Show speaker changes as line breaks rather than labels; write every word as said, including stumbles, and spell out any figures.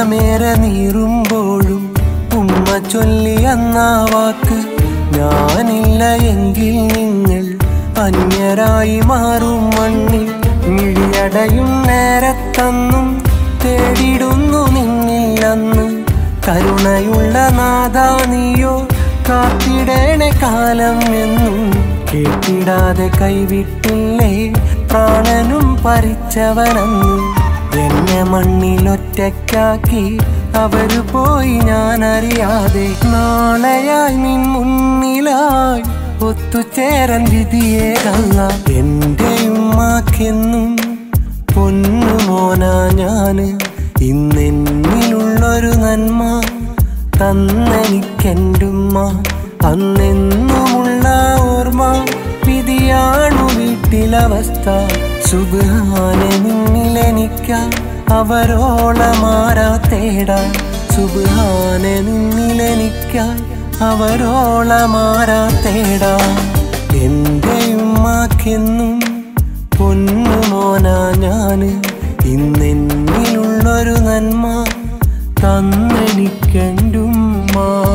കാലമേറെ നീറുമ്പോഴും ഉമ്മ ചൊല്ലിയെന്ന വാക്ക് ഞാനില്ല എങ്കിൽ നിങ്ങൾ അന്യരായി മാറും മണ്ണിൽ. മിഴിയടയും നേരത്തന്നും തേടിടുന്നു നിന്നില്ലെന്ന്. കരുണയുള്ള നാഥാ നീയോ കാത്തിടേണേ കാലം എന്നും. കേട്ടിടാതെ കൈവിട്ടില്ലേ പ്രാണനും പരിച്ചവനെന്ന്. എന്നെ മണ്ണിലൊറ്റയ്ക്കാക്കി അവര് പോയി ഞാനറിയാതെ. നാളെയായി നിൻ മുന്നിലായി ഒത്തുചേരൻ വിധിയേകല്ല. എൻ്റെ ഉമ്മാക്കെന്നും പൊന്നുമോനാ ഞാന്. ഇന്നെന്നിലുള്ളൊരു നന്മ തന്നെനിക്കെൻ്റുമ്മ. അന്നെന്നുമുള്ള ഓർമ്മ വിധിയാണു വീട്ടിലവസ്ഥ. സുബ്ഹാനെ നിന്നിലെനിക്കാ അവരോളമാരാ തേടാ. സുബ്ഹാനെ നിന്നിലെനിക്കാ അവരോളമാരാ തേടാ. എൻ്റെ ഉമ്മാക്കെന്നും പൊന്നുമോനാ ഞാന്. ഇന്നെന്നിലുള്ളൊരു നന്മ തന്നെനിക്കെൻ്റുമ്മ.